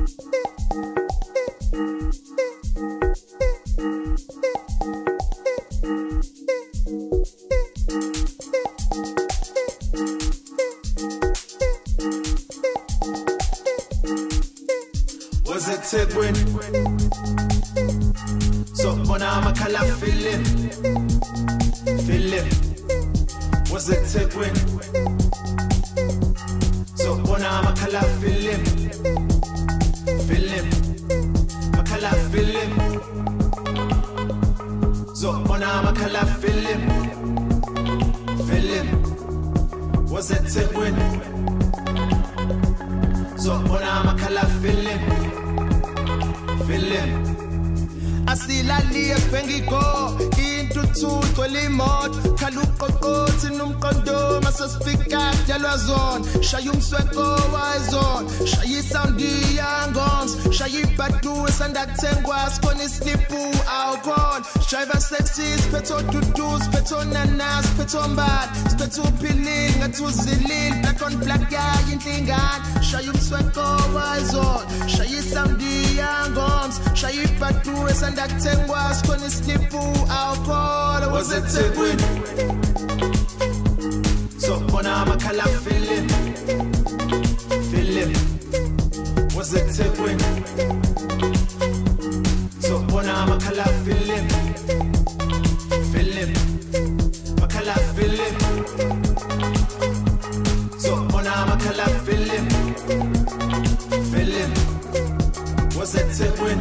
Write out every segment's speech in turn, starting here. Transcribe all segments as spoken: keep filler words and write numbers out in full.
Was it Tidwin? So when I'm a color feeling, feeling. Was it Tidwin? So when I'm a color feeling, feeling. A color feeling. So when I'm a color feeling, feeling. Was it Tidwin? So when I'm a color feeling, feeling. Asilali ebengiko into two limot kaluqoqothi nomqondo masesifika dalwa zone shaya umsweko wayzone shaya sound yangons shaya ibadu esandathengwa sikhona islipu alcohol driver sexy spetho dudus spetho nanas spetho mbad spetho peeling atuzilil black on black guy inhlingane shaya umsweko wayzone shaya sound yangons shaya ibadu esandathengwa sikhona islipu alcohol. Was it Tidwin? So when I'm a color feeling, feeling. Was it Tidwin? So when I'm a color feeling, feeling. A color feeling. So when I'm a color feeling, feeling. Was it Tidwin?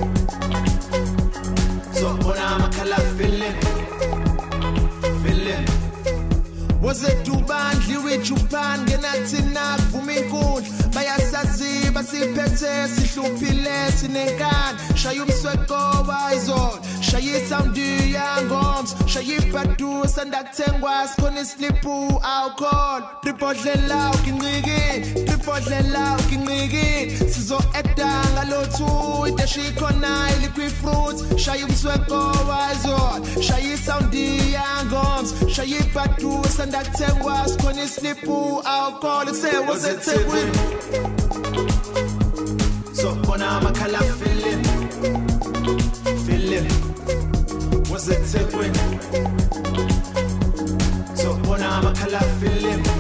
So when I'm a color feeling, feeling. Was it Duban, Liwi Jupan, Genatina, Fuminkun, Bayasazi, Basipete, Sihupile, Sinekan, Shayum Sweko, Wizon, Shayi Soundy, Yangoms, Shayi Patu, Sandakengwas, Konislipu, Alcohol, Triple Lau, King Rigi, Triple Lau, King Rigi, Sizo Etang, Alotu, Itashi Konai, Liquid Fruits, Shayum Sweko, Wizon, Shayi Soundy, Yangoms, Shayi Patu, Sandakengwas. Tengwas koni slipu alcohol say was it Tidwin? So when I'm a color feeling, feeling. Was it Tidwin? So when I'm a color feeling.